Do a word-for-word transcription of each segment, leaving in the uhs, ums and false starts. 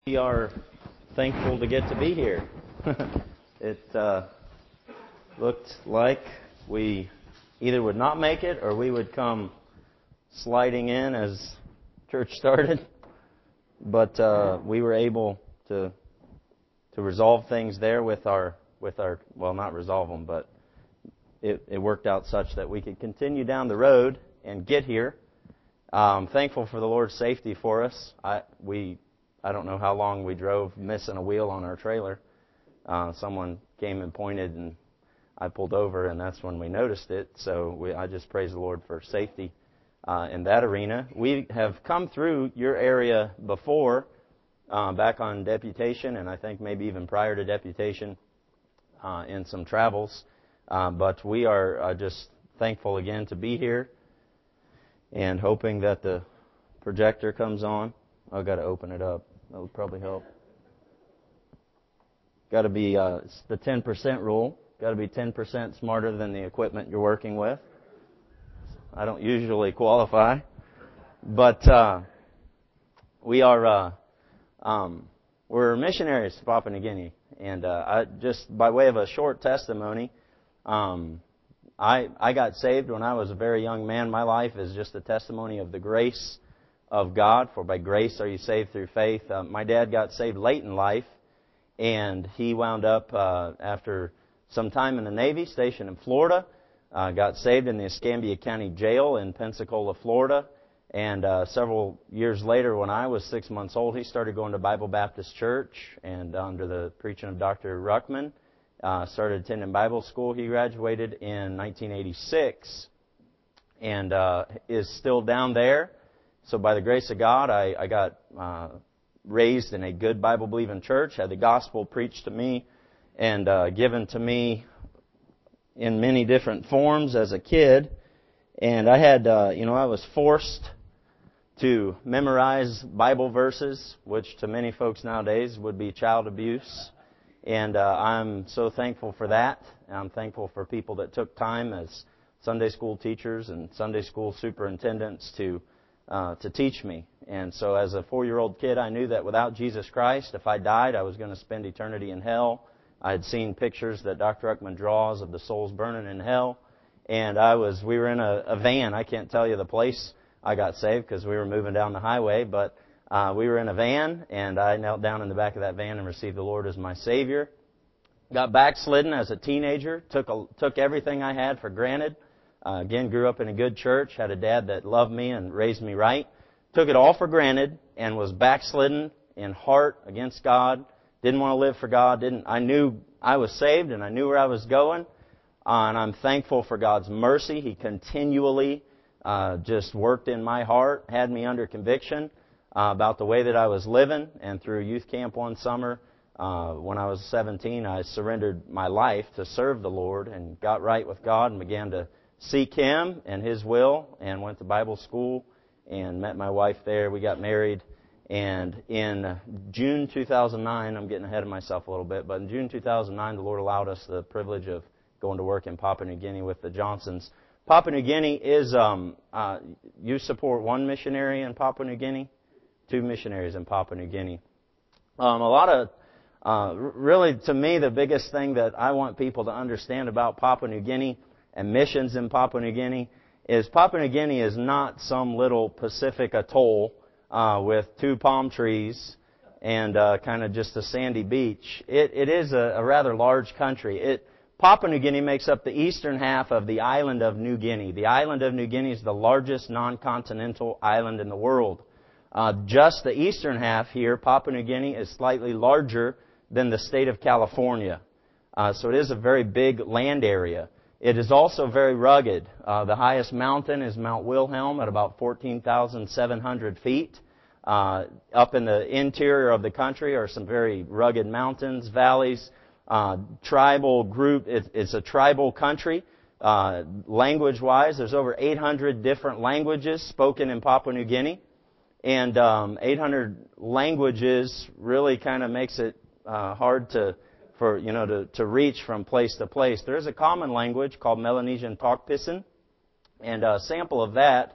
We are thankful to get to be here. It uh, looked like we either would not make it or we would come sliding in as church started. But uh, we were able to to resolve things there with our with our well, not resolve them, but it, it worked out such that we could continue down the road and get here. I'm thankful for the Lord's safety for us. I we. I don't know how long we drove missing a wheel on our trailer. Uh, someone came and pointed, and I pulled over, and that's when we noticed it. So we, I just praise the Lord for safety uh, in that arena. We have come through your area before, uh, back on deputation, and I think maybe even prior to deputation uh, in some travels. Uh, but we are uh, just thankful again to be here and hoping that the projector comes on. I've got to open it up. That would probably help. Got to be uh, it's the ten percent rule. Got to be ten percent smarter than the equipment you're working with. I don't usually qualify, but uh, we are uh, um, we're missionaries to Papua New Guinea, and uh, I, just by way of a short testimony, um, I I got saved when I was a very young man. My life is just a testimony of the grace of God, for by grace are you saved through faith. Uh, my dad got saved late in life, and he wound up, uh, after some time in the Navy, stationed in Florida, uh, got saved in the Escambia County Jail in Pensacola, Florida, and uh, several years later, when I was six months old, he started going to Bible Baptist Church, and under the preaching of Doctor Ruckman, uh, started attending Bible school. He graduated in nineteen eighty-six, and uh, is still down there. So by the grace of God, I, I got uh, raised in a good Bible-believing church, had the gospel preached to me and uh, given to me in many different forms as a kid. And I had, uh, you know, I was forced to memorize Bible verses, which to many folks nowadays would be child abuse. And uh, I'm so thankful for that. And I'm thankful for people that took time as Sunday school teachers and Sunday school superintendents to Uh, to teach me. And so as a four-year-old kid, I knew that without Jesus Christ, if I died, I was going to spend eternity in hell. I had seen pictures that Doctor Ruckman draws of the souls burning in hell. And I was, we were in a, a van. I can't tell you the place I got saved because we were moving down the highway, but uh, we were in a van, and I knelt down in the back of that van and received the Lord as my Savior. Got backslidden as a teenager, took a, took everything I had for granted. Uh, again, grew up in a good church, had a dad that loved me and raised me right. Took it all for granted and was backslidden in heart against God. Didn't want to live for God. Didn't. I knew I was saved and I knew where I was going. Uh, and I'm thankful for God's mercy. He continually uh, just worked in my heart, had me under conviction uh, about the way that I was living. And through youth camp one summer, uh, when I was seventeen, I surrendered my life to serve the Lord and got right with God and began to seek Him and His will, and went to Bible school and met my wife there. We got married, and in June two thousand nine, I'm getting ahead of myself a little bit, but in June two thousand nine, the Lord allowed us the privilege of going to work in Papua New Guinea with the Johnsons. Papua New Guinea is, um, uh, you support one missionary in Papua New Guinea, two missionaries in Papua New Guinea. Um, a lot of, uh, really, to me, the biggest thing that I want people to understand about Papua New Guinea and missions in Papua New Guinea is Papua New Guinea is not some little Pacific atoll uh, with two palm trees and uh, kind of just a sandy beach. It, it is a, a rather large country. It, Papua New Guinea makes up the eastern half of the island of New Guinea. The island of New Guinea is the largest non-continental island in the world. Uh, just the eastern half here, Papua New Guinea, is slightly larger than the state of California. Uh, so it is a very big land area. It is also very rugged. Uh, the highest mountain is Mount Wilhelm at about fourteen thousand seven hundred feet. Uh, up in the interior of the country are some very rugged mountains, valleys, uh, tribal group. It, it's a tribal country. Uh, language-wise, there's over eight hundred different languages spoken in Papua New Guinea. And um, eight hundred languages really kind of makes it uh, hard to for, you know, to, to reach from place to place. There is a common language called Melanesian Pakpisin, and a sample of that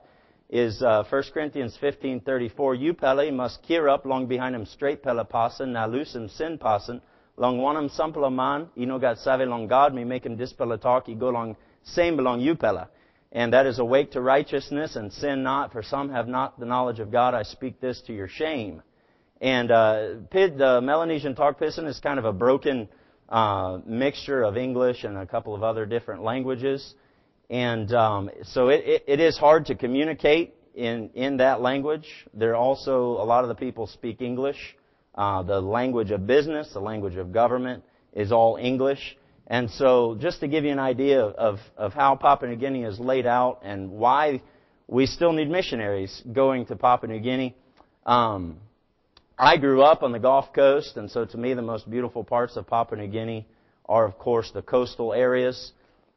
is uh, First Corinthians fifteen thirty-four. Upele mas kirap long behind him straight pele passen, na lusem sin passen, long wanam sampla man, ino got save long God, me make him dispela talk, go long same belong upela. And that is awake to righteousness and sin not, for some have not the knowledge of God. I speak this to your shame. And uh, Pid, the Melanesian talk piston is kind of a broken uh, mixture of English and a couple of other different languages. And um, so it, it, it is hard to communicate in, in that language. There are also, a lot of the people speak English. Uh, the language of business, the language of government is all English. And so just to give you an idea of, of how Papua New Guinea is laid out and why we still need missionaries going to Papua New Guinea. Um, I grew up on the Gulf Coast, and so to me the most beautiful parts of Papua New Guinea are, of course, the coastal areas.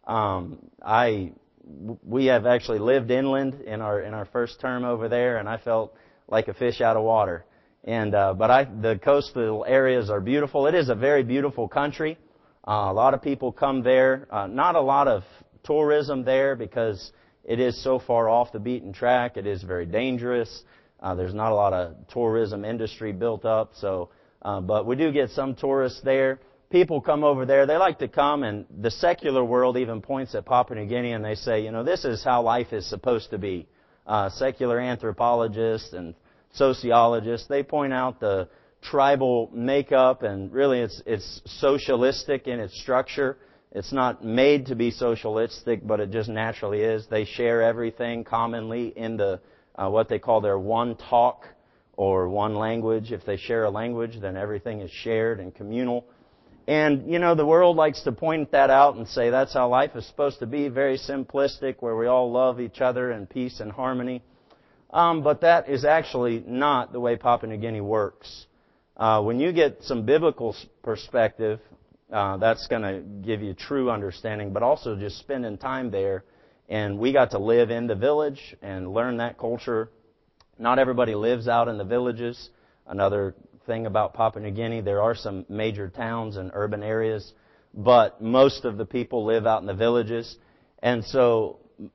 Um, I, we have actually lived inland in our in our first term over there, and I felt like a fish out of water. And uh, but I, the coastal areas are beautiful. It is a very beautiful country. Uh, a lot of people come there. Uh, not a lot of tourism there because it is so far off the beaten track. It is very dangerous. Uh, there's not a lot of tourism industry built up. So, uh, but we do get some tourists there. People come over there. They like to come, and the secular world even points at Papua New Guinea and they say, you know, this is how life is supposed to be. Uh, secular anthropologists and sociologists, they point out the tribal makeup, and really it's it's socialistic in its structure. It's not made to be socialistic, but it just naturally is. They share everything commonly in the uh, what they call their one talk or one language. If they share a language, then everything is shared and communal. And, you know, the world likes to point that out and say that's how life is supposed to be, very simplistic, where we all love each other in peace and harmony. Um, but that is actually not the way Papua New Guinea works. Uh, when you get some biblical perspective, uh, that's going to give you true understanding, but also just spending time there. And we got to live in the village and learn that culture. Not everybody lives out in the villages. Another thing about Papua New Guinea, there are some major towns and urban areas, but most of the people live out in the villages. And so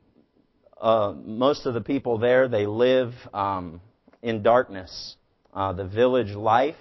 uh, most of the people there, they live um, in darkness. Uh, the village life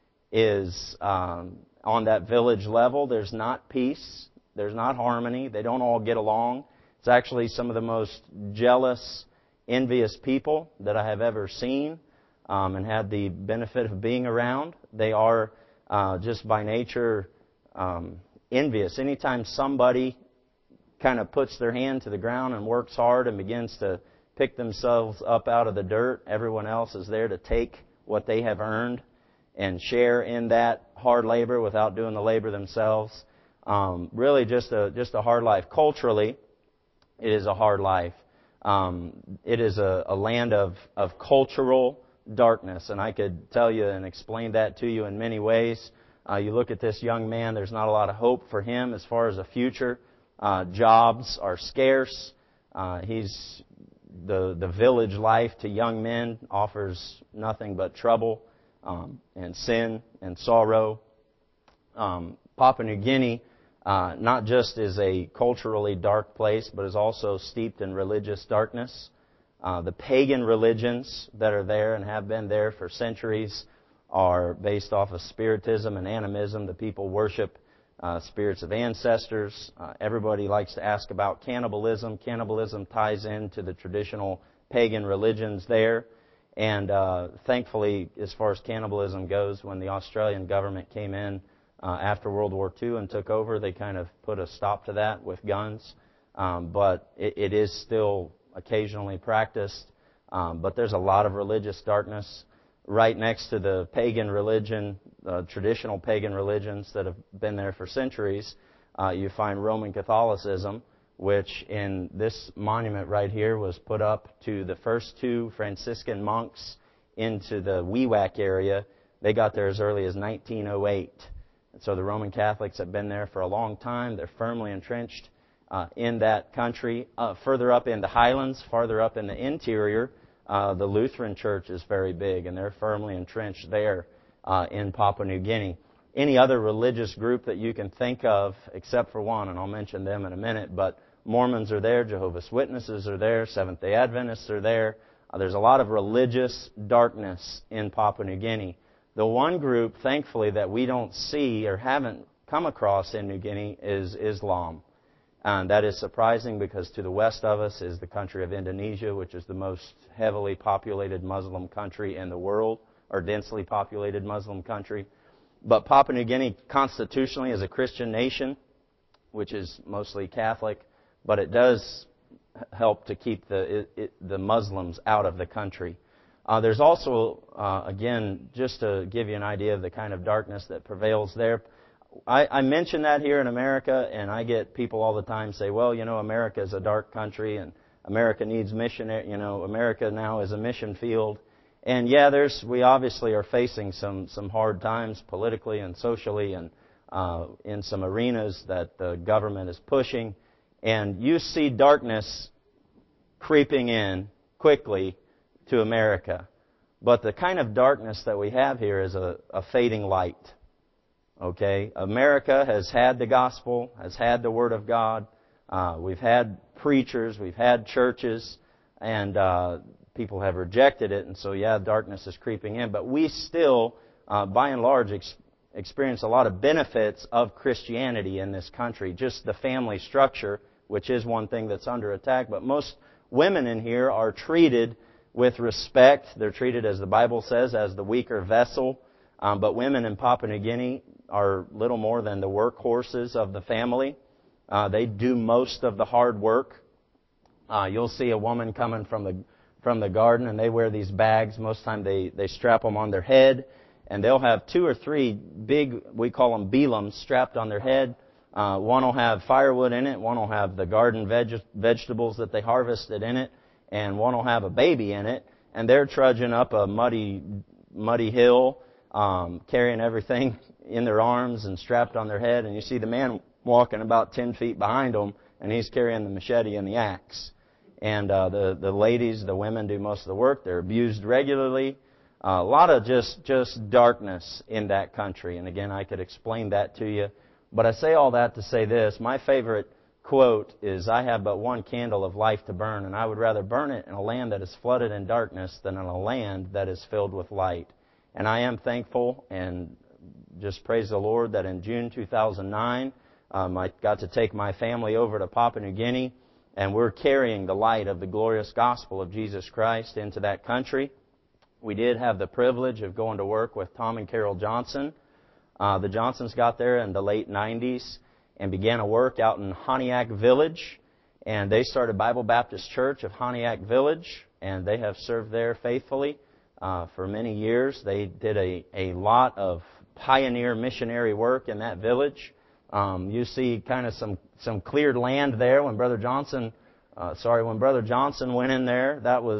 is um, on that village level. There's not peace. There's not harmony. They don't all get along. It's actually some of the most jealous, envious people that I have ever seen um, and had the benefit of being around. They are uh, just by nature um, envious. Anytime somebody kind of puts their hand to the ground and works hard and begins to pick themselves up out of the dirt, everyone else is there to take what they have earned and share in that hard labor without doing the labor themselves. Um, really just a just a hard life. Culturally, it is a hard life. Um, it is a, a land of, of cultural darkness, and I could tell you and explain that to you in many ways. Uh, you look at this young man, there's not a lot of hope for him as far as a future. Uh, jobs are scarce. Uh, he's the the village life to young men offers nothing but trouble um, and sin and sorrow. Um, Papua New Guinea uh, not just is a culturally dark place, but is also steeped in religious darkness. Uh, the pagan religions that are there and have been there for centuries are based off of spiritism and animism. The people worship uh, spirits of ancestors. Uh, everybody likes to ask about cannibalism. Cannibalism ties into the traditional pagan religions there. And uh, thankfully, as far as cannibalism goes, when the Australian government came in uh, after World War Two and took over, they kind of put a stop to that with guns. Um, but it, it is still occasionally practiced. Um, but there's a lot of religious darkness right next to the pagan religion, uh, traditional pagan religions that have been there for centuries. Uh, you find Roman Catholicism, which in this monument right here was put up to the first two Franciscan monks into the Wewak area. They got there as early as nineteen oh eight. And so the Roman Catholics have been there for a long time. They're firmly entrenched uh, in that country. Uh, further up in the highlands, farther up in the interior, uh, the Lutheran Church is very big, and they're firmly entrenched there uh, in Papua New Guinea. Any other religious group that you can think of, except for one, and I'll mention them in a minute, but Mormons are there, Jehovah's Witnesses are there, Seventh-day Adventists are there. Uh, there's a lot of religious darkness in Papua New Guinea. The one group, thankfully, that we don't see or haven't come across in New Guinea is Islam. And that is surprising because to the west of us is the country of Indonesia, which is the most heavily populated Muslim country in the world, or densely populated Muslim country. But Papua New Guinea constitutionally is a Christian nation, which is mostly Catholic, but it does help to keep the it, it, the Muslims out of the country. Uh, there's also, uh, again, just to give you an idea of the kind of darkness that prevails there, I, I mention that here in America, and I get people all the time say, well, you know, America is a dark country, and America needs missionary, you know, America now is a mission field. And yeah, there's we obviously are facing some, some hard times politically and socially and uh, in some arenas that the government is pushing. And you see darkness creeping in quickly to America. But the kind of darkness that we have here is a, a fading light. Okay? America has had the gospel, has had the Word of God. Uh, we've had preachers, we've had churches, and uh, people have rejected it. And so, yeah, darkness is creeping in. But we still, uh, by and large, ex- experience a lot of benefits of Christianity in this country. Just the family structure, which is one thing that's under attack. But most women in here are treated with respect. They're treated, as the Bible says, as the weaker vessel. Um, but women in Papua New Guinea are little more than the workhorses of the family. Uh, they do most of the hard work. Uh, you'll see a woman coming from the from the garden, and they wear these bags. Most of the time they, they strap them on their head, and they'll have two or three big, we call them belums, strapped on their head. Uh, one will have firewood in it, one will have the garden veg- vegetables that they harvested in it, and one will have a baby in it, and they're trudging up a muddy, muddy hill, um, carrying everything in their arms and strapped on their head, and you see the man walking about ten feet behind them, and he's carrying the machete and the axe. And uh, the the ladies, the women, do most of the work. They're abused regularly. Uh, a lot of just just darkness in that country. And again, I could explain that to you. But I say all that to say this. My favorite quote is, I have but one candle of life to burn, and I would rather burn it in a land that is flooded in darkness than in a land that is filled with light. And I am thankful and just praise the Lord that in June two thousand nine, um, I got to take my family over to Papua New Guinea, and we're carrying the light of the glorious gospel of Jesus Christ into that country. We did have the privilege of going to work with Tom and Carol Johnson. Uh, the Johnsons got there in the late nineties and began a work out in Honiak Village. And they started Bible Baptist Church of Honiak Village, and they have served there faithfully uh, for many years. They did a, a lot of pioneer missionary work in that village. Um, you see kind of some, some cleared land there when Brother Johnson, uh, sorry, when Brother Johnson went in there. That was,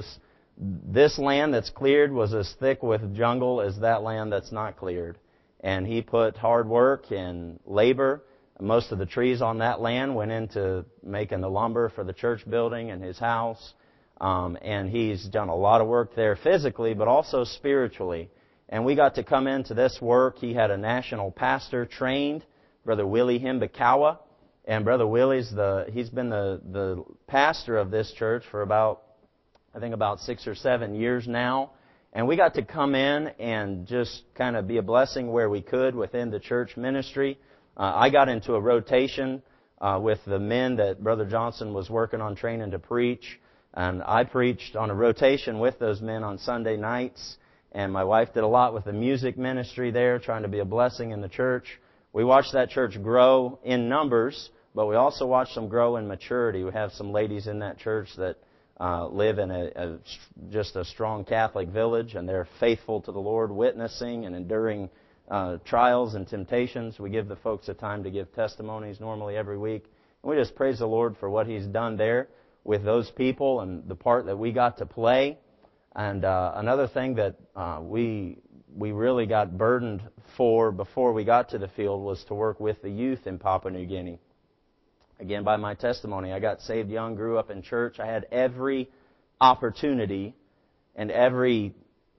this land that's cleared was as thick with jungle as that land that's not cleared. And he put hard work and labor. Most of the trees on that land went into making the lumber for the church building and his house. Um, and he's done a lot of work there physically, but also spiritually. And we got to come into this work. He had a national pastor trained, Brother Willie Himbakawa. And Brother Willie's the he's been the, the pastor of this church for about, I think about six or seven years now. And we got to come in and just kind of be a blessing where we could within the church ministry. Uh, I got into a rotation uh, with the men that Brother Johnson was working on training to preach. And I preached on a rotation with those men on Sunday nights. And my wife did a lot with the music ministry there, trying to be a blessing in the church. We watched that church grow in numbers, but we also watched them grow in maturity. We have some ladies in that church that uh, live in a, a just a strong Catholic village, and they're faithful to the Lord, witnessing and enduring uh, trials and temptations. We give the folks a time to give testimonies normally every week. And we just praise the Lord for what He's done there with those people and the part that we got to play. And uh, another thing that uh, we we really got burdened for before we got to the field was to work with the youth in Papua New Guinea. Again, by my testimony, I got saved young, grew up in church. I had every opportunity and every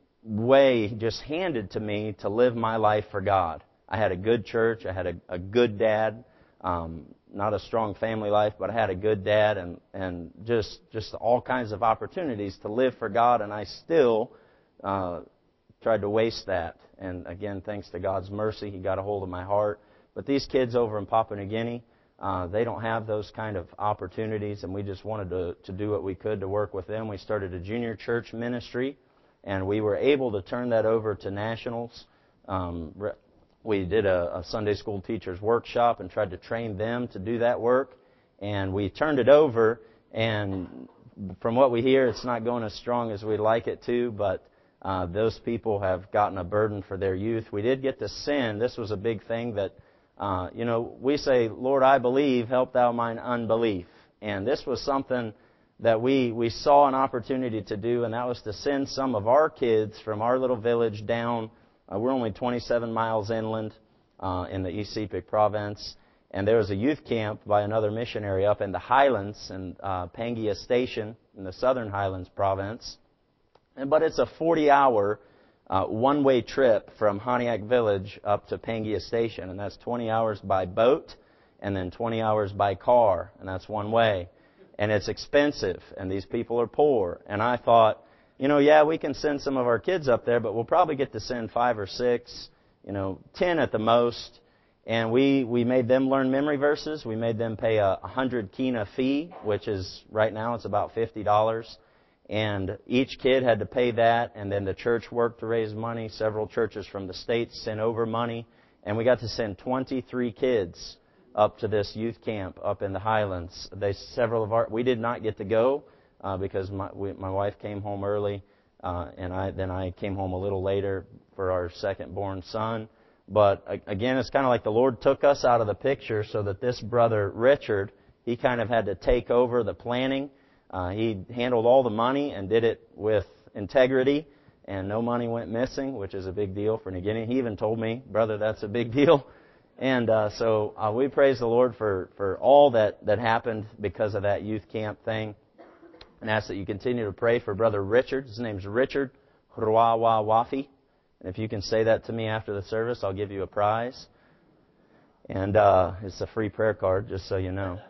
way just handed to me to live my life for God. I had a good church. I had a, a good dad. Um, not a strong family life, but I had a good dad and, and just, just all kinds of opportunities to live for God, and I still uh, tried to waste that. And again, thanks to God's mercy, He got a hold of my heart. But these kids over in Papua New Guinea, uh, they don't have those kind of opportunities, and we just wanted to, to do what we could to work with them. We started a junior church ministry, and we were able to turn that over to nationals. Um, we did a, a Sunday school teachers workshop and tried to train them to do that work, and we turned it over, and from what we hear, it's not going as strong as we'd like it to, but uh, those people have gotten a burden for their youth. We did get to send. This was a big thing that, uh, you know, we say, Lord, I believe, help thou mine unbelief. And this was something that we, we saw an opportunity to do, and that was to send some of our kids from our little village down. Uh, we're only twenty-seven miles inland uh, in the East Sepik province. And there was a youth camp by another missionary up in the highlands in uh, Pangaea Station in the southern highlands province. And, but it's a forty-hour uh, one-way trip from Haniak Village up to Pangaea Station. And that's twenty hours by boat and then twenty hours by car. And that's one way. And it's expensive. And these people are poor. And I thought, you know, yeah, we can send some of our kids up there, but we'll probably get to send five or six, you know, ten at the most. And we, we made them learn memory verses. We made them pay a one hundred kina fee, which is, right now, it's about fifty dollars. And each kid had to pay that, and then the church worked to raise money. Several churches from the States sent over money. And we got to send twenty-three kids up to this youth camp up in the highlands. They, several of our, we did not get to go uh, because my, we, my wife came home early, uh, and I, then I came home a little later for our second-born son. But again, it's kind of like the Lord took us out of the picture so that this brother, Richard, he kind of had to take over the planning. Uh, he handled all the money and did it with integrity, and no money went missing, which is a big deal for New Guinea. He even told me, brother, that's a big deal. And uh, so uh, we praise the Lord for, for all that, that happened because of that youth camp thing. And ask that you continue to pray for Brother Richard. His name's Richard Hruawa Wafi. And if you can say that to me after the service, I'll give you a prize. And uh, it's a free prayer card, just so you know.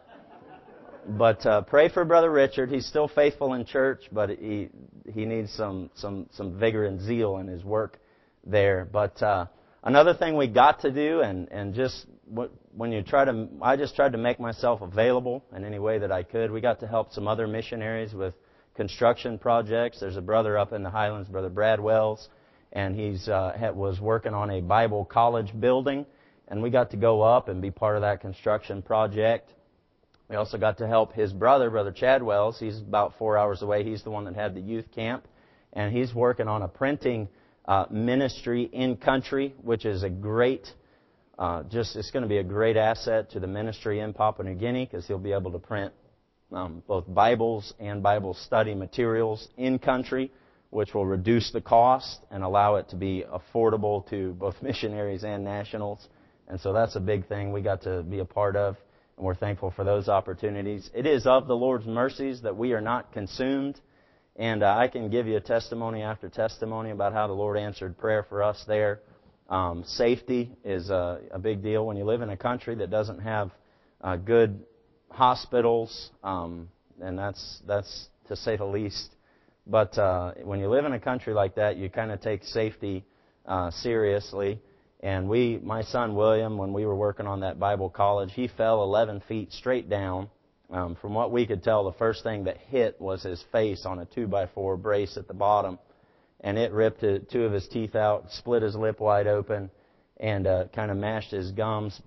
But uh, pray for Brother Richard. He's still faithful in church, but he he needs some some some vigor and zeal in his work there. But uh, another thing we got to do, and and just when you try to, I just tried to make myself available in any way that I could. We got to help some other missionaries with construction projects. There's a brother up in the Highlands, Brother Brad Wells, and he's uh, had, was working on a Bible college building, and we got to go up and be part of that construction project. We also got to help his brother, Brother Chad Wells. He's about four hours away. He's the one that had the youth camp. And he's working on a printing uh, ministry in country, which is a great, uh, just it's going to be a great asset to the ministry in Papua New Guinea, because he'll be able to print um, both Bibles and Bible study materials in country, which will reduce the cost and allow it to be affordable to both missionaries and nationals. And so that's a big thing we got to be a part of. And we're thankful for those opportunities. It is of the Lord's mercies that we are not consumed. And uh, I can give you a testimony after testimony about how the Lord answered prayer for us there. Um, safety is a, a big deal when you live in a country that doesn't have uh, good hospitals. Um, and that's, that's to say the least. But uh, when you live in a country like that, you kind of take safety uh, seriously. And we, my son William, when we were working on that Bible college, he fell eleven feet straight down. Um, from what we could tell, the first thing that hit was his face on a two by four brace at the bottom. And it ripped two of his teeth out, split his lip wide open, and uh, kind of mashed his gums.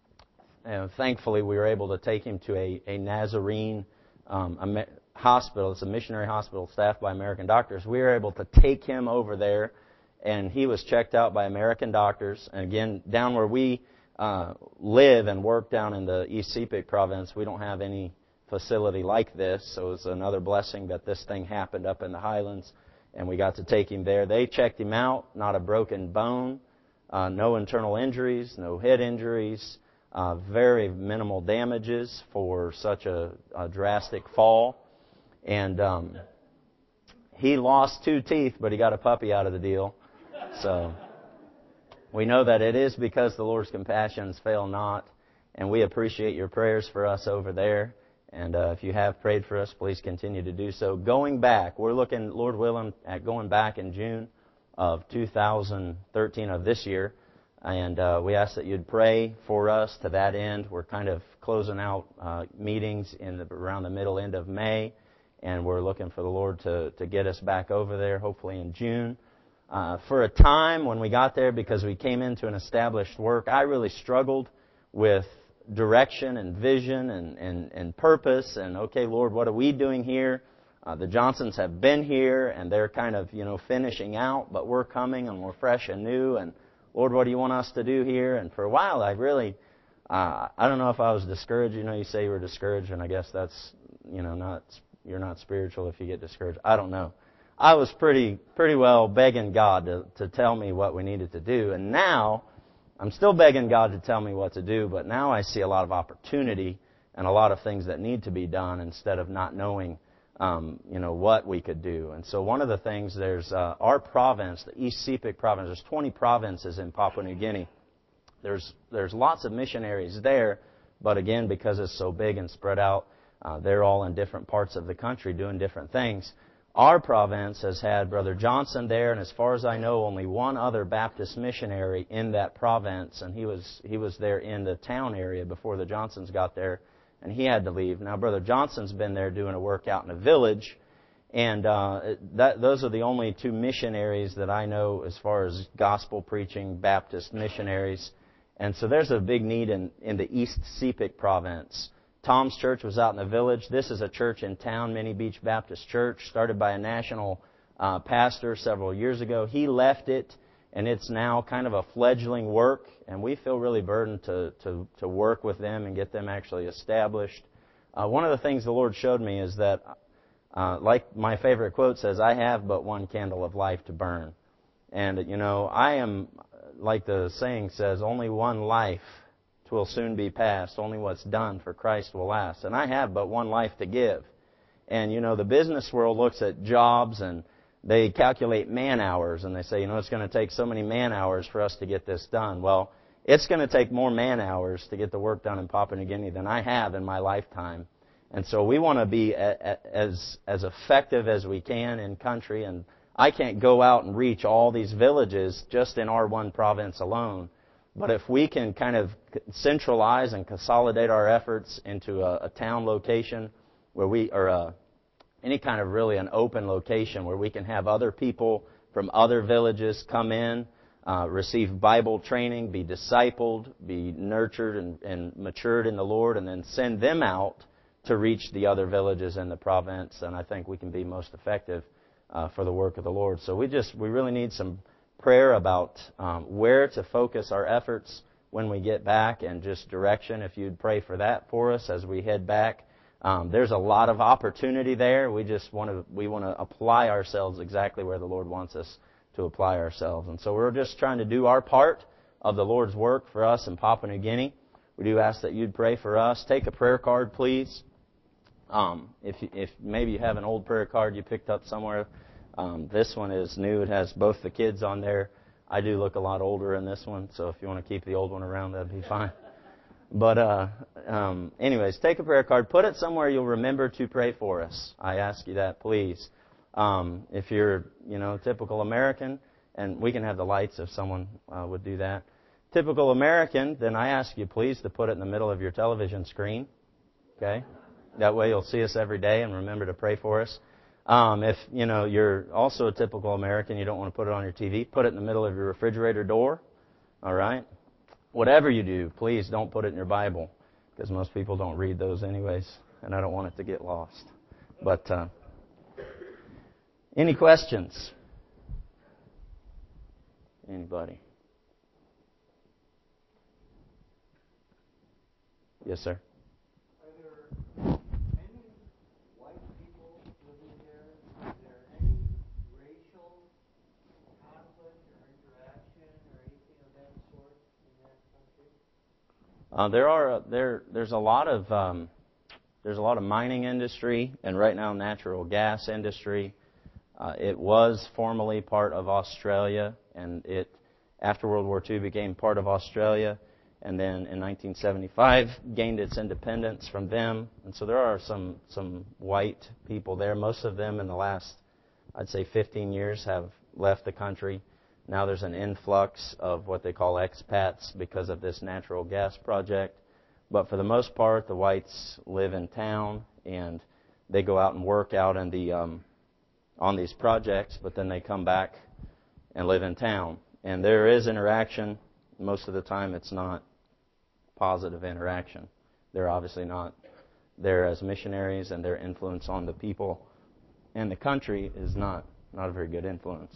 And thankfully, we were able to take him to a, a Nazarene um, a hospital. It's a missionary hospital staffed by American doctors. We were able to take him over there. And he was checked out by American doctors. And again, down where we uh, live and work down in the East Sepik province, we don't have any facility like this. So it's another blessing that this thing happened up in the highlands. And we got to take him there. They checked him out. Not a broken bone. Uh, no internal injuries. No head injuries. Uh, very minimal damages for such a, a drastic fall. And um, he lost two teeth, but he got a puppy out of the deal. So we know that it is because the Lord's compassions fail not. and we appreciate your prayers for us over there. And uh, if you have prayed for us, please continue to do so. Going back, we're looking, Lord willing, at going back in June of two thousand thirteen of this year. And uh, we ask that you'd pray for us to that end. We're kind of closing out uh, meetings in the, around the middle end of May. And we're looking for the Lord to, to get us back over there, hopefully in June. Uh, for a time when we got there, because we came into an established work, I really struggled with direction and vision and, and, and purpose. And, okay, Lord, what are we doing here? Uh, the Johnsons have been here, and they're kind of, you know, finishing out, but we're coming, and we're fresh and new. And, Lord, what do you want us to do here? And for a while, I really, uh, I don't know if I was discouraged. You know, you say you were discouraged, and I guess that's, you know, not, you're not spiritual if you get discouraged. I don't know. I was pretty, pretty well begging God to, to tell me what we needed to do. And now, I'm still begging God to tell me what to do, but now I see a lot of opportunity and a lot of things that need to be done instead of not knowing, um, you know, what we could do. And so one of the things, there's uh, our province, the East Sepik province. There's twenty provinces in Papua New Guinea. There's there's lots of missionaries there, but again, because it's so big and spread out, uh, they're all in different parts of the country doing different things. Our province has had Brother Johnson there, and as far as I know, only one other Baptist missionary in that province, and he was he was there in the town area before the Johnsons got there, and he had to leave. Now, Brother Johnson's been there doing a work out in a village, and uh, that, those are the only two missionaries that I know as far as gospel preaching Baptist missionaries. And so there's a big need in, in the East Sepik province. Tom's church was out in the village. This is a church in town, Minnie Beach Baptist Church, started by a national uh, pastor several years ago. He left it, and it's now kind of a fledgling work, and we feel really burdened to, to, to work with them and get them actually established. Uh, one of the things the Lord showed me is that, uh, like my favorite quote says, I have but one candle of life to burn. And, you know, I am, like the saying says, only one life will soon be past. Only what's done for Christ will last. And I have but one life to give. And, you know, the business world looks at jobs and they calculate man hours and they say, you know, it's going to take so many man hours for us to get this done. Well, it's going to take more man hours to get the work done in Papua New Guinea than I have in my lifetime. And so we want to be a, a, as as effective as we can in country. And I can't go out and reach all these villages just in our one province alone. But if we can kind of centralize and consolidate our efforts into a, a town location where we, or a, any kind of really an open location where we can have other people from other villages come in, uh, receive Bible training, be discipled, be nurtured and, and matured in the Lord, and then send them out to reach the other villages in the province, and I think we can be most effective uh, for the work of the Lord. So we just, we really need some prayer about um, where to focus our efforts when we get back, and just direction. If you'd pray for that for us as we head back. Um, there's a lot of opportunity there. We just want to we want to apply ourselves exactly where the Lord wants us to apply ourselves. And so we're just trying to do our part of the Lord's work for us in Papua New Guinea. We do ask that you'd pray for us. Take a prayer card, please. Um, if you, if maybe you have an old prayer card you picked up somewhere. Um, this one is new. It has both the kids on there. I do look a lot older in this one, so if you want to keep the old one around, that'd be fine. But uh, um, anyways, take a prayer card. Put it somewhere you'll remember to pray for us. I ask you that, please. Um, if you're, you know, typical American, and we can have the lights if someone uh, would do that. Typical American, then I ask you, please, to put it in the middle of your television screen. Okay? That way you'll see us every day and remember to pray for us. Um, if, you know, you're also a typical American, you don't want to put it on your T V, put it in the middle of your refrigerator door. All right? Whatever you do, please don't put it in your Bible, because most people don't read those anyways, and I don't want it to get lost. But uh, any questions? Anybody? Yes, sir. Uh, there are there there's a lot of um, there's a lot of mining industry, and right now natural gas industry. Uh, it was formerly part of Australia, and it after World War Two became part of Australia. and then in nineteen seventy-five gained its independence from them. And so there are some, some white people there. Most of them in the last, I'd say, fifteen years have left the country. Now there's an influx of what they call expats because of this natural gas project. But for the most part, the whites live in town, and they go out and work out in the um, on these projects, but then they come back and live in town. And there is interaction. Most of the time it's not positive interaction. They're obviously not there as missionaries, and their influence on the people and the country is not, not a very good influence.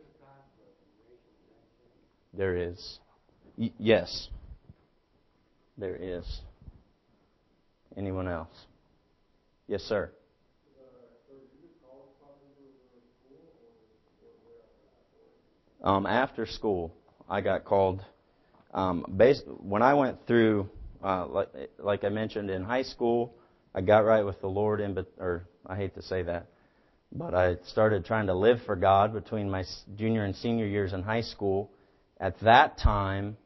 There is. Y- yes. There is. Anyone else? Yes, sir. Um, after school, I got called. Um, bas- when I went through, uh, like, like I mentioned, in high school, I got right with the Lord. In, but, or I hate to say that, but I started trying to live for God between my junior and senior years in high school. At that time,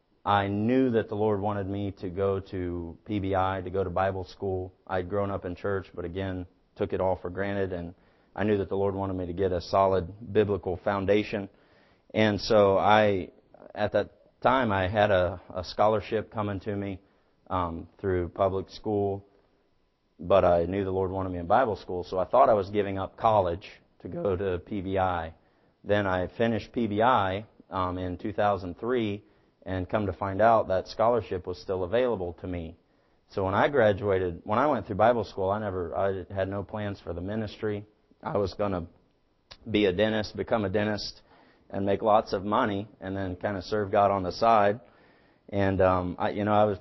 I knew that the Lord wanted me to go to P B I, to go to Bible school. I'd grown up in church, but again, took it all for granted, and I knew that the Lord wanted me to get a solid biblical foundation. And so I, at that time, I had a, a scholarship coming to me um, through public school, but I knew the Lord wanted me in Bible school, so I thought I was giving up college to go to P B I. Then I finished P B I um, in two thousand three, and come to find out that scholarship was still available to me. So when I graduated, when I went through Bible school, I never, I had no plans for the ministry. I was going to be a dentist, become a dentist, and make lots of money, and then kind of serve God on the side. And um, I, you know, I was,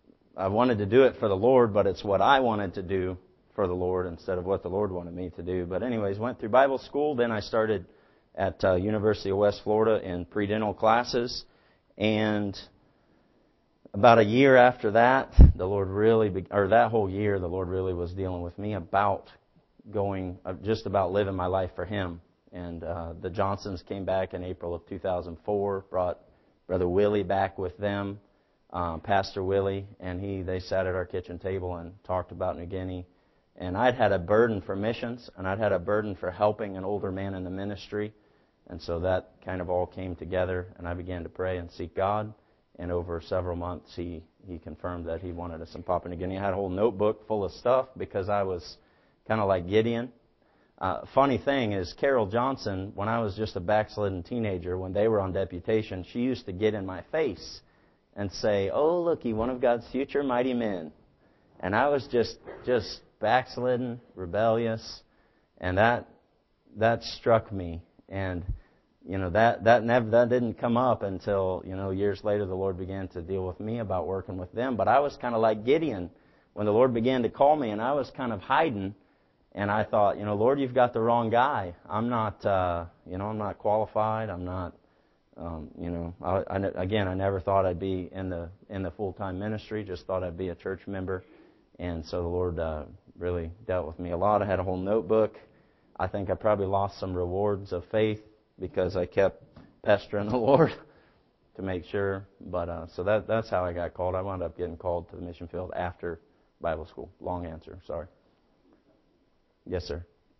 I wanted to do it for the Lord, but it's what I wanted to do for the Lord instead of what the Lord wanted me to do. But anyways, went through Bible school. Then I started at uh, University of West Florida in pre-dental classes. And about a year after that, the Lord really, be, or that whole year, the Lord really was dealing with me about going, uh, just about living my life for Him. And uh, the Johnsons came back in April of two thousand four, brought Brother Willie back with them, uh, Pastor Willie, and he they sat at our kitchen table and talked about New Guinea. And I'd had a burden for missions, and I'd had a burden for helping an older man in the ministry. And so that kind of all came together, and I began to pray and seek God. And over several months, he, he confirmed that he wanted us in Papua New Guinea. I had a whole notebook full of stuff because I was kind of like Gideon. Uh, funny thing is, Carol Johnson, when I was just a backslidden teenager, when they were on deputation, she used to get in my face and say, "Oh, looky, one of God's future mighty men." And I was just just backslidden, rebellious, and that that struck me. And you know that that never that didn't come up until you know years later. The Lord began to deal with me about working with them. But I was kind of like Gideon when the Lord began to call me, and I was kind of hiding. And I thought, you know, Lord, you've got the wrong guy. I'm not, uh, you know, I'm not qualified. I'm not, um, you know, I, I, again, I never thought I'd be in the in the full time ministry. Just thought I'd be a church member. And so the Lord uh, really dealt with me a lot. I had a whole notebook. I think I probably lost some rewards of faith because I kept pestering the Lord to make sure. But uh, so that that's how I got called. I wound up getting called to the mission field after Bible school. Long answer. Sorry. Yes, sir.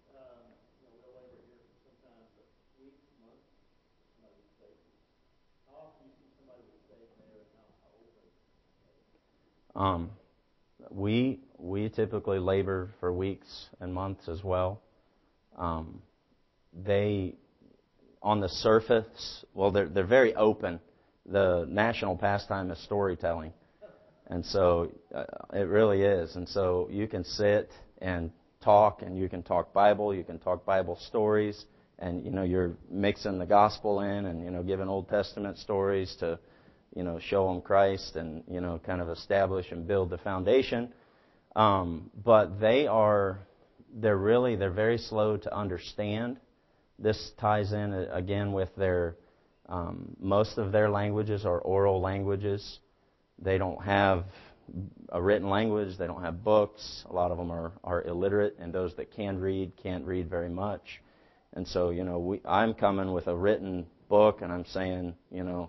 Um, we we typically labor for weeks and months as well. Um, they, on the surface, well, they're they're very open. The national pastime is storytelling, and so uh, it really is. And so you can sit and talk, and you can talk Bible, you can talk Bible stories, and you know you're mixing the gospel in, and you know giving Old Testament stories to, you know, show them Christ, and you know kind of establish and build the foundation. Um, but they are, they're really, they're very slow to understand. This ties in again with their, um, most of their languages are oral languages. They don't have a written language. They don't have books. A lot of them are, are illiterate, and those that can read can't read very much. And so, you know, we, I'm coming with a written book, and I'm saying, you know,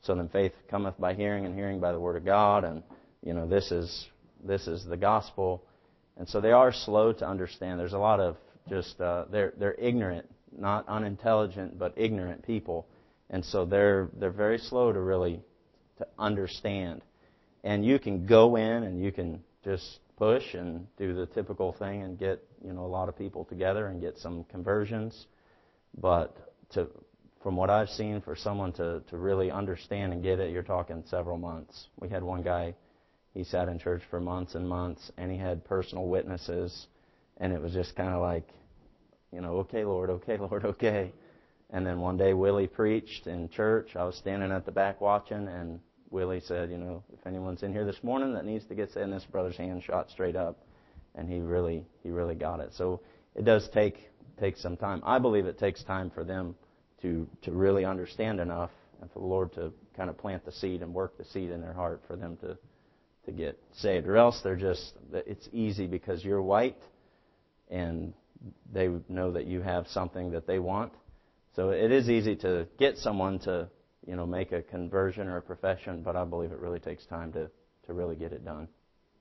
So then faith cometh by hearing, and hearing by the word of God, and you know this is this is the gospel. And so they are slow to understand. There's a lot of just uh, they're they're ignorant, not unintelligent, but ignorant people, and so they're they're very slow to really to understand. And you can go in and you can just push and do the typical thing and get you know a lot of people together and get some conversions, but to from what I've seen, for someone to, to really understand and get it, you're talking several months. We had one guy, he sat in church for months and months, and he had personal witnesses, and it was just kind of like, you know, okay, Lord, okay, Lord, okay. And then one day Willie preached in church. I was standing at the back watching, and Willie said, you know, if anyone's in here this morning that needs to get saved, and this brother's hand shot straight up, and he really, he really got it. So it does take take some time. I believe it takes time for them to to really understand enough, and for the Lord to kind of plant the seed and work the seed in their heart for them to, to get saved. Or else they're just, it's easy because you're white, and they know that you have something that they want. So it is easy to get someone to, you know, make a conversion or a profession, but I believe it really takes time to, to really get it done.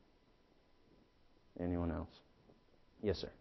Anyone else? Yes, sir.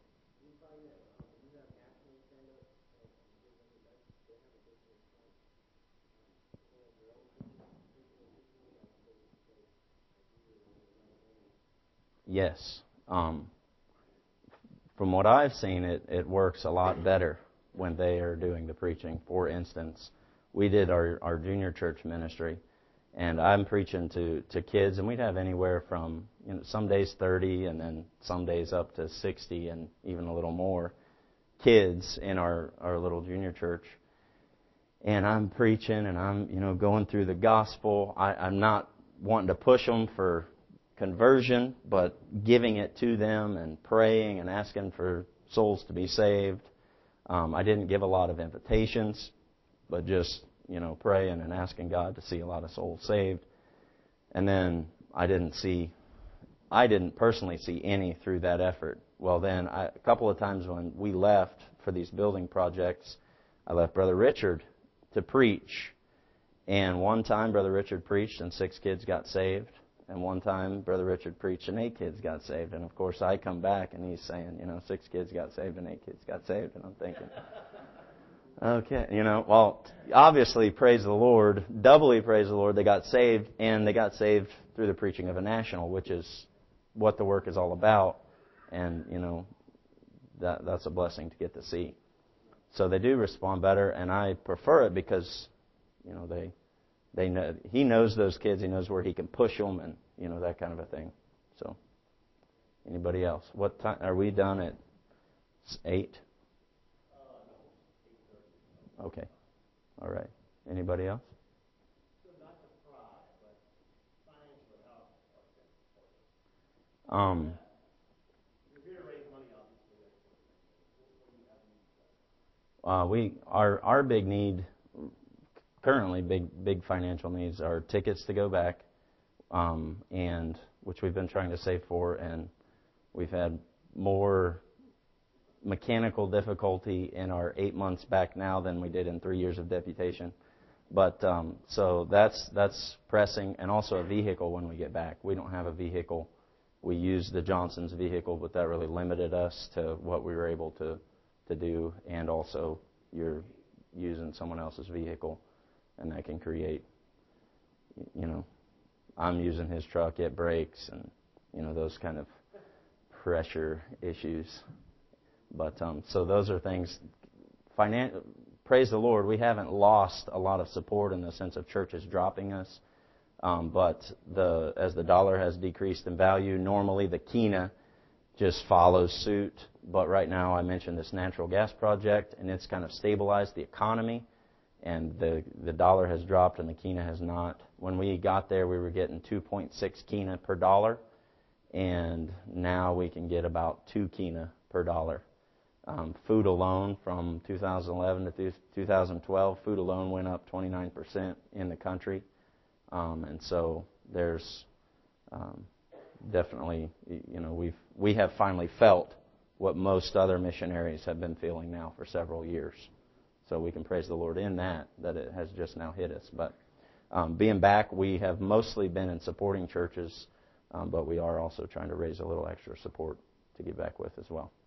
Yes. Um, from what I've seen, it, it works a lot better when they are doing the preaching. For instance, we did our, our junior church ministry, and I'm preaching to, to kids, and we'd have anywhere from, you know, some days thirty, and then some days up to sixty, and even a little more kids in our, our little junior church. And I'm preaching, and I'm, you know, going through the gospel. I, I'm not wanting to push them for conversion, but giving it to them and praying and asking for souls to be saved. Um, I didn't give a lot of invitations, but just, you know, praying and asking God to see a lot of souls saved. And then I didn't see, I didn't personally see any through that effort. Well, then I, a couple of times when we left for these building projects, I left Brother Richard to preach. And one time Brother Richard preached and six kids got saved. And one time, Brother Richard preached and eight kids got saved. And, of course, I come back and he's saying, you know, six kids got saved and eight kids got saved. And I'm thinking, okay, you know, well, obviously, praise the Lord, doubly praise the Lord, they got saved. And they got saved through the preaching of a national, which is what the work is all about. And, you know, that that's a blessing to get to see. So they do respond better. And I prefer it because, you know, they... They know, he knows those kids. He knows where he can push them, and you know that kind of a thing. So, anybody else? What time are we done at? Eight. Okay. All right. Anybody else? Um. Uh, we our our big need. Currently, big big financial needs are tickets to go back, um, and which we've been trying to save for, and we've had more mechanical difficulty in our eight months back now than we did in three years of deputation. But um, so that's that's pressing, and also a vehicle when we get back. We don't have a vehicle. We used the Johnson's vehicle, but that really limited us to what we were able to to do, and also you're using someone else's vehicle. And that can create, you know, I'm using his truck, it breaks, and, you know, those kind of pressure issues. But, um, so those are things, finan- praise the Lord, we haven't lost a lot of support in the sense of churches dropping us. Um, but the as the dollar has decreased in value, normally the Kina just follows suit. But right now I mentioned this natural gas project, and it's kind of stabilized the economy. And the the dollar has dropped and the Kina has not. When we got there, we were getting two point six Kina per dollar. And now we can get about two Kina per dollar. Um, food alone from two thousand eleven to two thousand twelve, food alone went up twenty-nine percent in the country. Um, and so there's um, definitely, you know, we've we have finally felt what most other missionaries have been feeling now for several years. So we can praise the Lord in that, that it has just now hit us. But um, being back, we have mostly been in supporting churches, um, but we are also trying to raise a little extra support to give back with as well.